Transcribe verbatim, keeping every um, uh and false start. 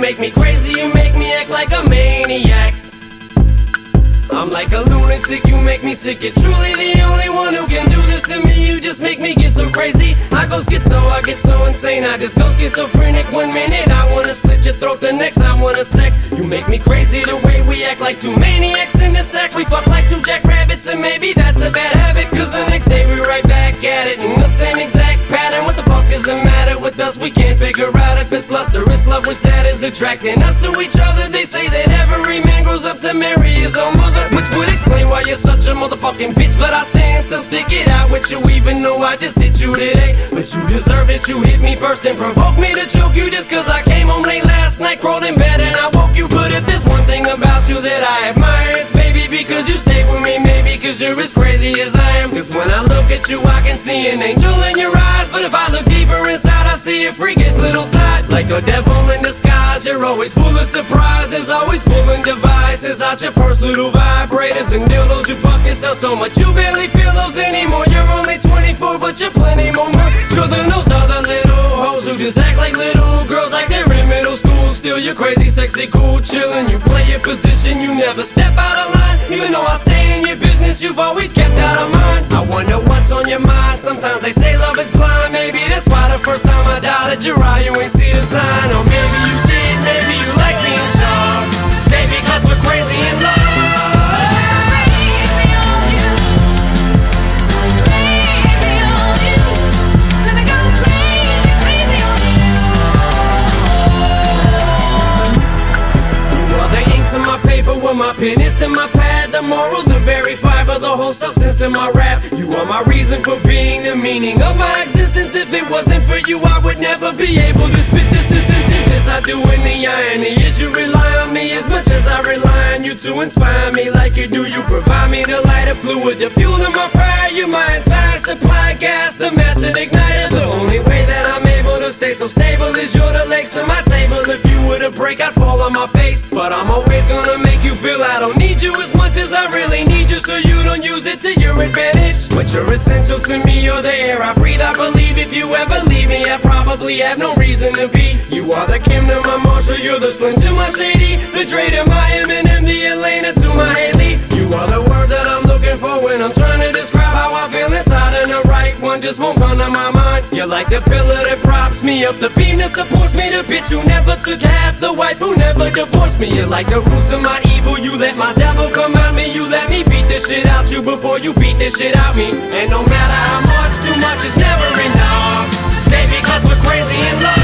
make me crazy, you make me act like a maniac. I'm like a lunatic, you make me sick. You're truly the only one who can do this to me. You just make me get so crazy. I go schizo, I get so insane. I just go schizophrenic. One minute I wanna slit your throat, the next I wanna sex. You make me crazy the way we act like two maniacs in the sack. We fuck like two jackrabbits, and maybe that's a bad habit, cause the next day we're right back at it in the same exact pattern. What the fuck is the matter with us? We can't figure out if it's lust or it's love, which that is attracting us to each other. They say that every man grows up to marry his own mother, which would explain why you're such a motherfucking bitch. But I stand still, stick it out with you, even though I just hit you today. But you deserve it, you hit me first and provoked me to choke you just cause I came home late last night, crawled in bed and I woke you. But if there's one thing about you that I admire, it's baby because you stay with me, maybe cause you're as crazy as I am. Cause when I look at you I can see an angel in your eyes, but if I look deeper inside I see a freakish little side. Like a devil in disguise, you're always full of surprises, always pulling devices out your purse, little vibrators and dildos. You fucking sell so much you barely feel those anymore. You're only twenty-four but you're plenty more mature than those other little hoes who just act like little girls like they're in middle school. Still you're crazy, sexy, cool, chillin'. You play your position, you never step out of line. Even though I stay in your business, you've always kept out of mine. I wonder what's on your mind. Sometimes they say love is blind. Maybe that's why the first time I doubted your eye, you ain't see the sign. Or maybe you did, maybe you like being sharp. Maybe cause we're crazy in love. Well, my pen is to my pad, the moral, the very fiber, the whole substance to my rap. You are my reason for being, the meaning of my existence. If it wasn't for you, I would never be able to spit this as intense as I do. In the irony is you rely on me as much as I rely on you to inspire me like you do. You provide me the lighter fluid, the fuel in my fire. You my entire supply, gas, the match and igniter. The only way that I'm able to stay so stable is you're the legs to my table. If you were to break, I'd fall on my face, but I'm always gonna make you feel I don't need you as much as I really need you, so you don't use it to your advantage. But you're essential to me, you're the air I breathe. I believe if you ever leave me, I probably have no reason to be. You are the Kim to my Marshall, you're the Slim to my Shady, the Dre to my Eminem, the Elena to my Haley. You are the word that I'm looking for when I'm trying to describe how I feel inside, and the right one just won't come to my mind. You're like the pillar that props me up, the beam that supports me, the bitch who never took half, the wife who never divorced me. You're like the roots of my evil, you let my devil come out me. You let me beat this shit out you before you beat this shit out me. And no matter how much, too much is never enough. Baby, cause we're crazy in love.